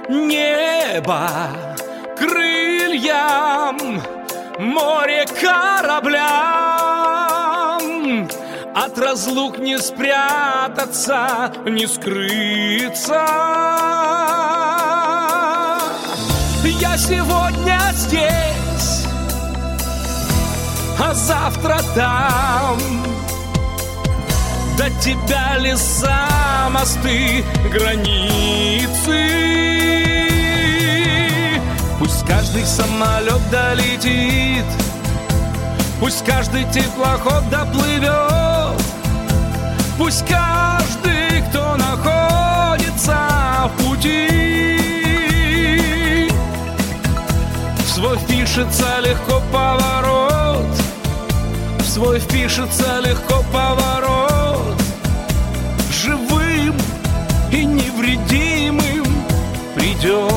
Небо крыльям, море кораблям. От разлук не спрятаться, не скрыться. Я сегодня здесь, а завтра там. До тебя леса, мосты, границы. Пусть каждый самолет долетит, пусть каждый теплоход доплывет, пусть каждый, кто находится в пути, в свой впишется легко поворот, в свой впишется легко поворот, живым и невредимым придет.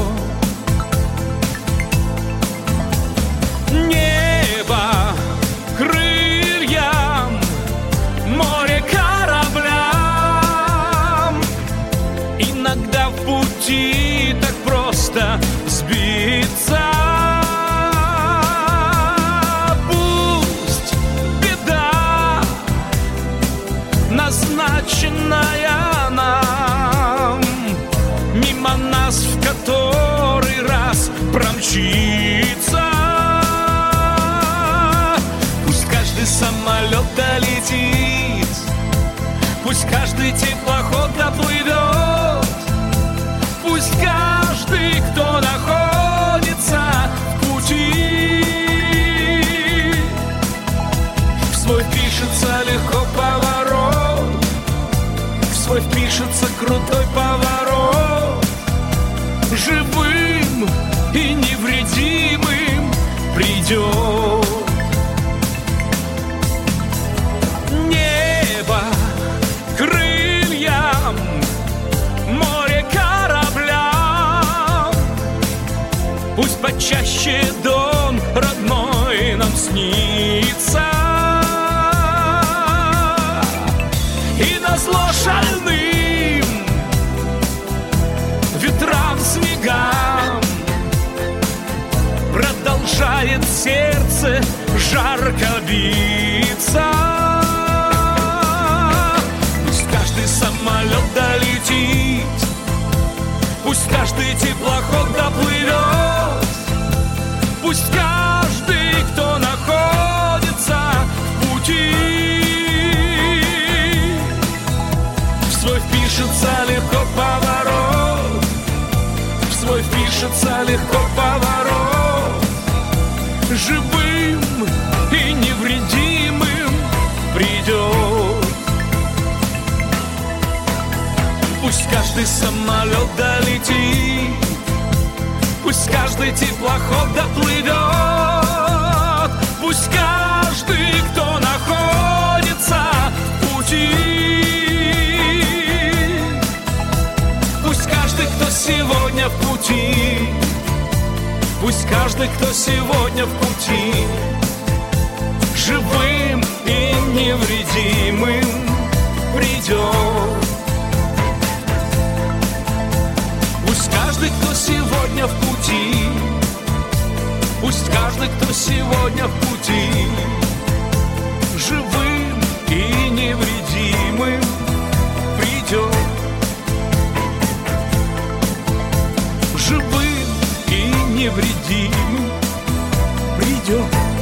Небо крыльям, море кораблям. Иногда в пути так просто сбиться. Пусть беда, назначенная нам, мимо нас в который раз промчится. Самолет долетит, пусть каждый теплоход доплывет, пусть каждый, кто находится в пути, в свой впишется легко поворот, в свой впишется крутой поворот, живым и невредимым придет. Крыльям, море кораблям. Пусть почаще дом родной нам снится, и назло шальным ветрам, снегам продолжает сердце жарко биться. Самолет долетит, пусть каждый теплоход доплывет, пусть каждый, кто находится в пути, в свой впишется легко поворот, в свой впишется легко поворот, живым и невредимым придет. Пусть каждый самолет долетит, пусть каждый теплоход доплывет, пусть каждый, кто находится в пути, пусть каждый, кто сегодня в пути, пусть каждый, кто сегодня в пути, живым и невредимым придет. Пусть каждый, кто сегодня в пути, пусть каждый, кто сегодня в пути, живым и невредимым придет. Живым и невредимым придет.